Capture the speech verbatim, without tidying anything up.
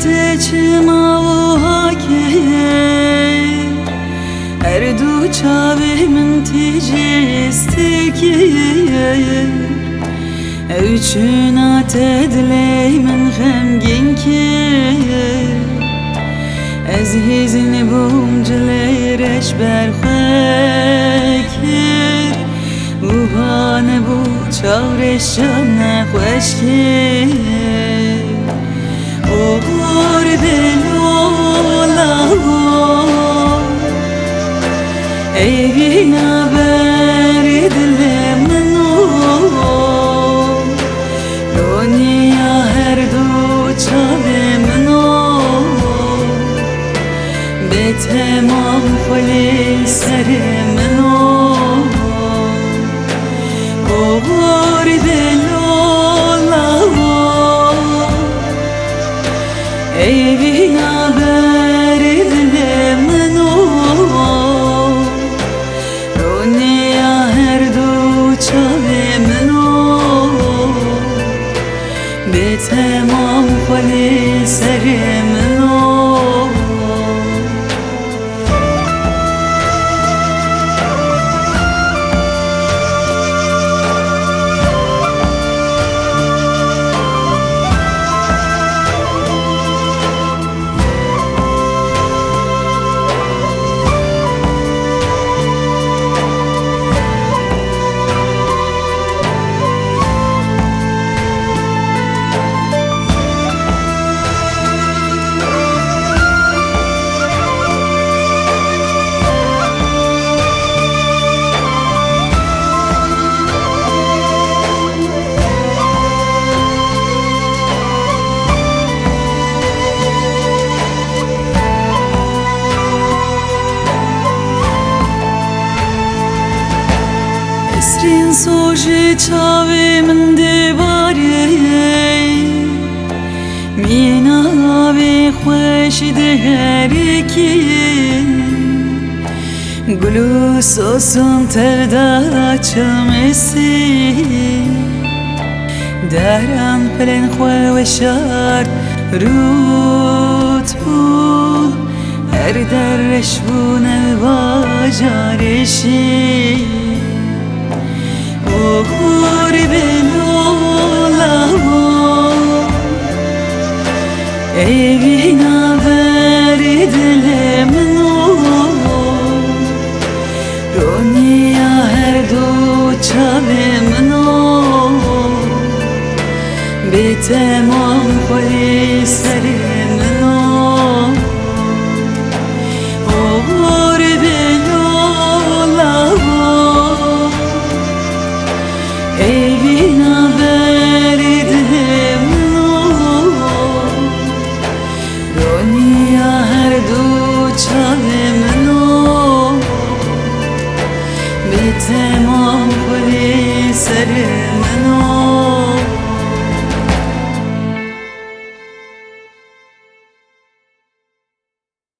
تچما و هاکی اردو چاوی من تیجستی که اوچنا تدلی من خمگین که از هیزن بوم جلیرش برخوکر وها نبو چارش نخوش که او بار بلولا ای بینا بری دل منو دنیا هر دو چاله منو به تمام خلی سر منو او بار بلولا ای بینا بری دل منو دنیا هر دو چاله منو به تمام خلی سر منو اسرین سوژه چاوی من دیواره مینا بی خوش دهری کی گلو سوسن تردا چمسی دران پلن خو و شار روت بود هر درش بونه واجارشی غور بلولا ای بینا بری دل منو دنیا هر دو چاله منو به تمام خلی سر منو غور بلولا ای بینا بری دل منو دنیا هر دو چاله منو به تمام خلی سر منو